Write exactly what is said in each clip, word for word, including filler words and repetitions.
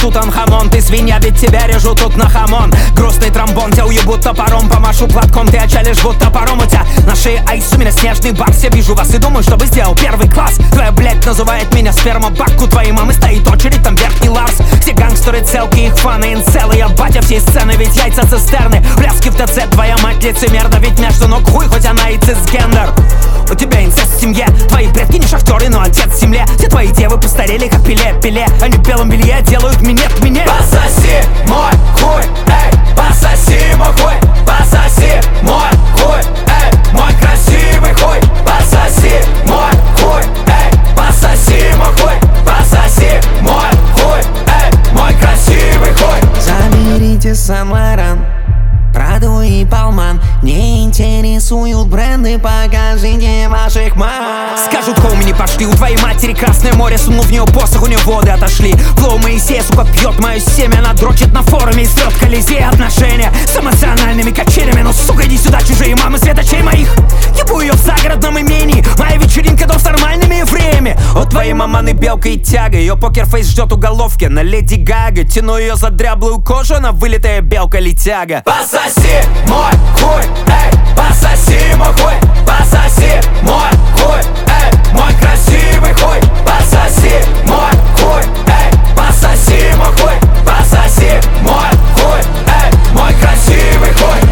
Тутанхамон. Ты свинья, ведь тебя режу тут на хамон. Грустный тромбон, тебя уебут топором. Помашу платком, ты отчалишь, будто топором. У тебя на шее айс, у меня снежный барс. Я вижу вас и думаю, что бы сделал первый класс. Твоя блядь называет меня спермобак. У твоей мамы стоит очередь, там верхний Ларс. Все гангстеры, целки, их фаны, инцелы. Я батя всей сцены, ведь яйца цистерны. Пляски в ТЦ, твоя мать лицемерна. Ведь между ног хуй, хоть она и цисгендер. У тебя инцест в семье, твои предки не шахтеры, но отец в земле. Все твои девы постарели, как пиле-пиле. Они в белом белье делают минет мне. Пососи мой хуй, эй, пососи мой хуй. Пососи мой хуй, эй, мой красивый хуй. Пососи мой хуй, эй, пососи мой хуй. Пососи мой хуй, эй, мой красивый хуй. Заберите Сен-Лоран, Праду и Балман. Не интересуют бренды, покажите ваших мам. Скажут, хоуми, не пошли. У твоей матери Красное море, сунул в нее посох, у нее воды отошли. Флоу Моисея, сука, пьет мое семя. Она дрочит на форуме и срет Колизей. Отношения с эмоциональными качелями. Но, сука, иди сюда, чужие мамы светочей моих. Ебу ее в загородном имении. Моя вечеринка, дом с нормальными евреями. У твоей маманы белка и тяга. Ее покерфейс ждет уголовки на Леди Гага. Тяну ее за дряблую кожу, она вылитая белка-летяга. Пососи мой хуй, эй, пососи мой хуй. Пососи мой хуй, эй, мой красивый хуй. Пососи мой хуй, эй, пососи мой хуй. Пососи мой хуй, эй, мой красивый хуй.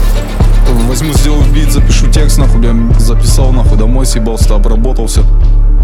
Возьму, сделаю бит, запишу текст, нахуй, бля, записал, нахуй, домой съебался, обработался.